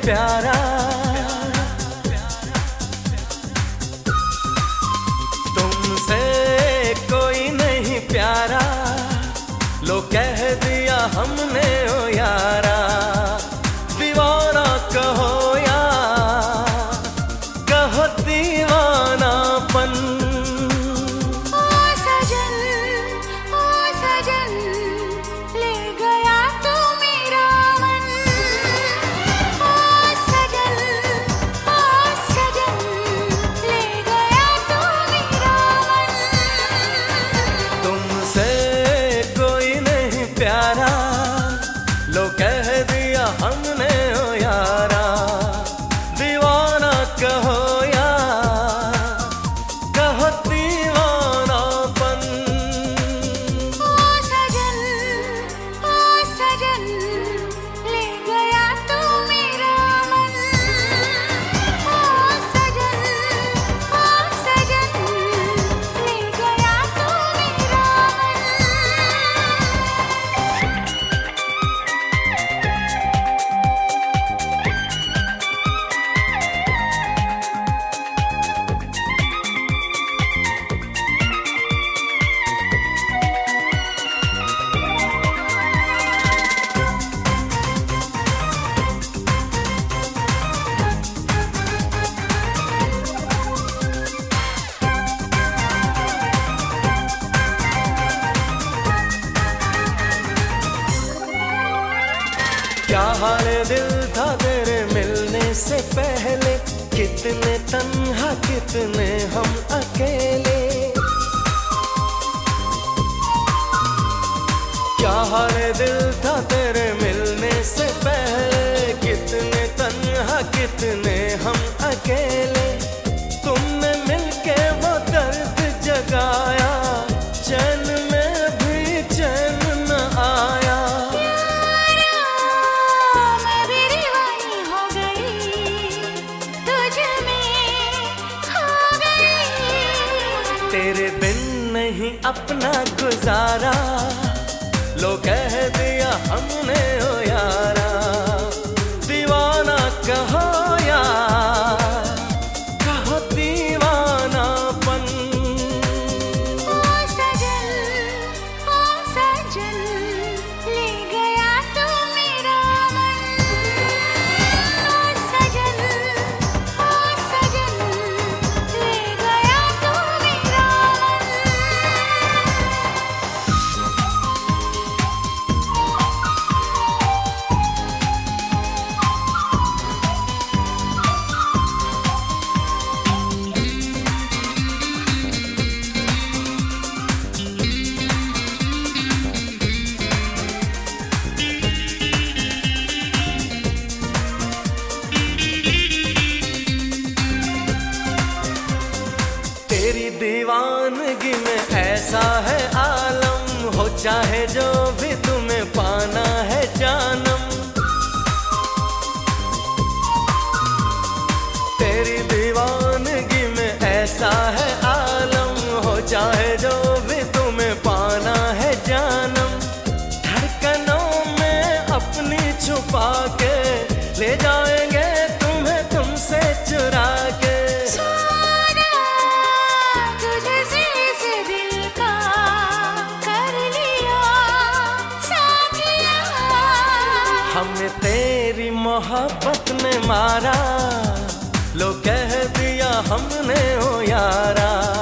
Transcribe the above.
प्यारा, तुमसे कोई नहीं प्यारा, लो कह दिया हमने ओ यारा। दीवाना कहो या कहो दीवानापन, ओ सजन ले गया तू मेरा मन। ओ सजन ले गया तू मेरा मन। तुमसे कोई नहीं प्यारा, लो कह दिया हमने ओ यारा। दीवाना कहो या कहो दीवानापन, ओ सजन ले गया तू मेरा मन। ओ सजन ले गया तू मेरा मन। क्या हाल दिल था तेरे मिलने से पहले, कितने तन्हा कितने हम अकेले। क्या हाल दिल था तेरे मिलने से पहले, कितने तन्हा कितने हम अकेले। तुमने मिलके वो दर्द जगाया, चैन में भी चैन न आया। मैं भी दीवानी हो गई, तुझ में खो गई। तेरे बिन नहीं अपना गुजारा, लो कह दिया हमने ओ यारा। दीवाना कहो या कहो दीवानापन, ओ सजन ले गया तू मेरा मन। ओ सजन ले गया तू मेरा मन। तेरी दीवानगी में ऐसा है आलम, हो चाहे जो भी तुम्हें पाना है जानम। तेरी दीवानगी में ऐसा है आलम, हो चाहे जो भी तुम्हें पाना है जानम। धड़कनों में अपनी छुपा के ले जाएंगे तुम्हें तुमसे चुरा के। तुझे से इस दिल का कर लिया साथिया। हमें तेरी मोहब्बत ने मारा, लो कह दिया हमने ओ यारा।